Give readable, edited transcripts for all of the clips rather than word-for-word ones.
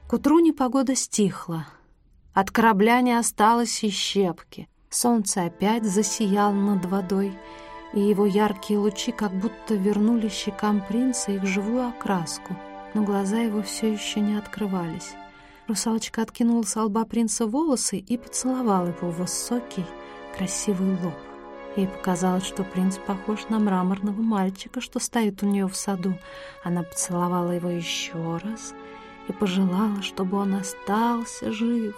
К утру непогода стихла. От корабля не осталось и щепки. Солнце опять засияло над водой, и его яркие лучи как будто вернули щекам принца их живую окраску, но глаза его все еще не открывались. Русалочка откинула со лба принца волосы и поцеловала его в высокий, красивый лоб. Ей показалось, что принц похож на мраморного мальчика, что стоит у нее в саду. Она поцеловала его еще раз и пожелала, чтобы он остался жив.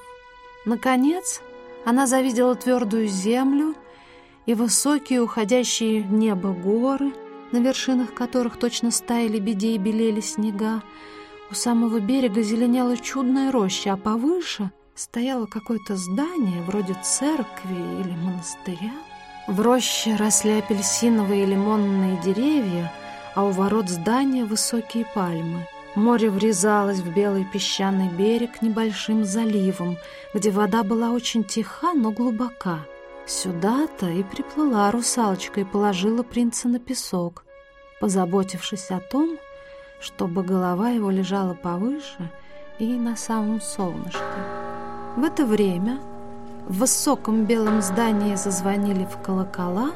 Наконец, она завидела твердую землю и высокие, уходящие в небо горы, на вершинах которых точно стаи лебедей белели снега. У самого берега зеленела чудная роща, а повыше стояло какое-то здание, вроде церкви или монастыря. В роще росли апельсиновые и лимонные деревья, а у ворот здания высокие пальмы. Море врезалось в белый песчаный берег небольшим заливом, где вода была очень тиха, но глубока. Сюда-то и приплыла русалочка и положила принца на песок, позаботившись о том, чтобы голова его лежала повыше и на самом солнышке. В это время в высоком белом здании зазвонили в колокола,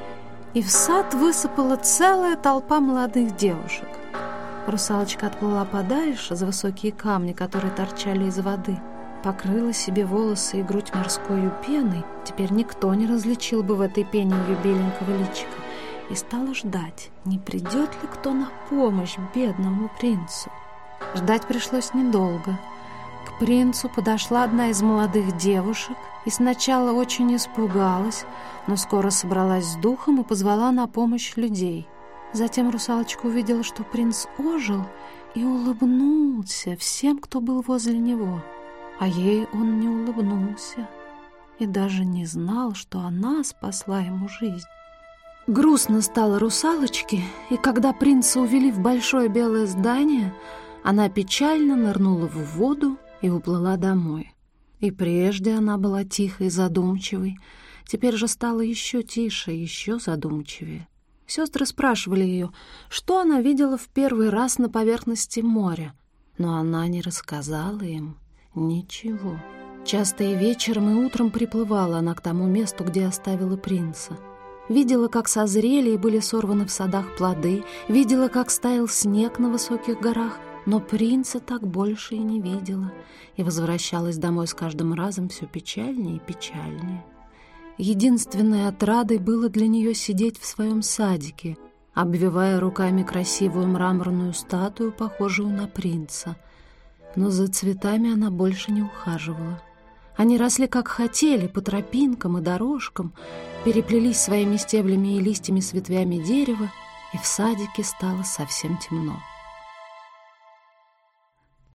и в сад высыпала целая толпа молодых девушек. Русалочка отплыла подальше за высокие камни, которые торчали из воды, покрыла себе волосы и грудь морской пеной, теперь никто не различил бы в этой пене ее беленького личика, и стала ждать, не придет ли кто на помощь бедному принцу. Ждать пришлось недолго. К принцу подошла одна из молодых девушек и сначала очень испугалась, но скоро собралась с духом и позвала на помощь людей. Затем русалочка увидела, что принц ожил и улыбнулся всем, кто был возле него. А ей он не улыбнулся и даже не знал, что она спасла ему жизнь. Грустно стало русалочке, и когда принца увели в большое белое здание, она печально нырнула в воду и уплыла домой. И прежде она была тихой и задумчивой, теперь же стала еще тише и еще задумчивее. Сестры спрашивали ее, что она видела в первый раз на поверхности моря, но она не рассказала им ничего. Часто и вечером, и утром приплывала она к тому месту, где оставила принца. Видела, как созрели и были сорваны в садах плоды, видела, как стаял снег на высоких горах, но принца так больше и не видела, и возвращалась домой с каждым разом все печальнее и печальнее. Единственной отрадой было для нее сидеть в своем садике, обвивая руками красивую мраморную статую, похожую на принца. Но за цветами она больше не ухаживала. Они росли как хотели, по тропинкам и дорожкам, переплелись своими стеблями и листьями с ветвями дерева, и в садике стало совсем темно.